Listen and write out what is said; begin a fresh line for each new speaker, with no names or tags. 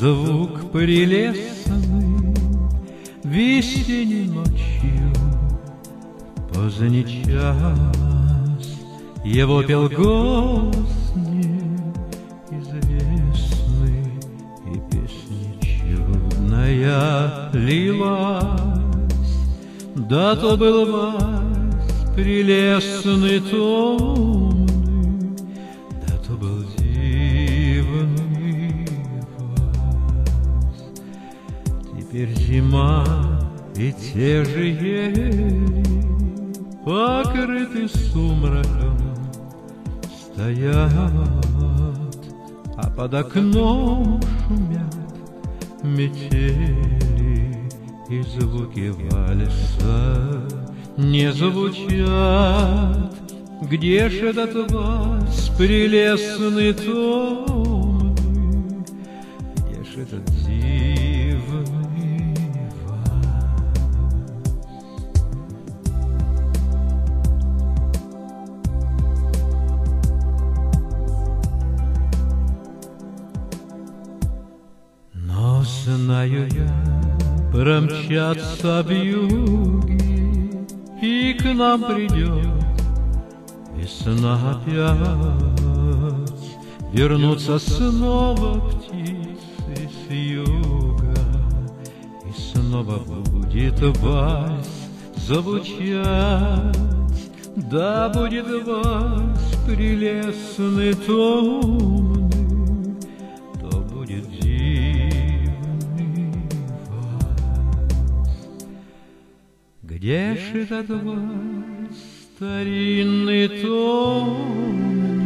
звук прелестный весенней ночью, поздний час его пел голос неизвестный, и песня чудная лилась. Да то был вальс прелестный томный, да то был дивный вальс. Теперь зима, и те же ели, покрыты сумраком, стоят, а под окном шумят метели, и звуки вальса не звучат. Где ж этот вальс прелестный томный, где ж этот дивный вальс? Но знаю я, промчатся вьюги, и к нам придет весна опять. Вернутся снова птицы с юга, и снова будет вальс звучать. Да будет вальс прелестный томный, то будет дивный вальс. Где ж этот вальс старинный томный?